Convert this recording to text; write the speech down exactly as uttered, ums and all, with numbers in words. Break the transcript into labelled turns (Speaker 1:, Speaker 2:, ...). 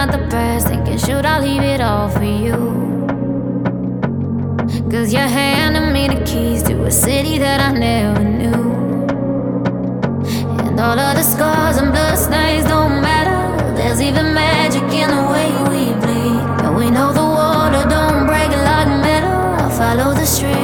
Speaker 1: about the past, thinking should I leave it all for you? Cause you're handing me the keys to a city that I never knew. And all of the scars and blood stains don't matter. There's even magic in the way we bleed. And we know the water don't break like metal. I'll follow the stream.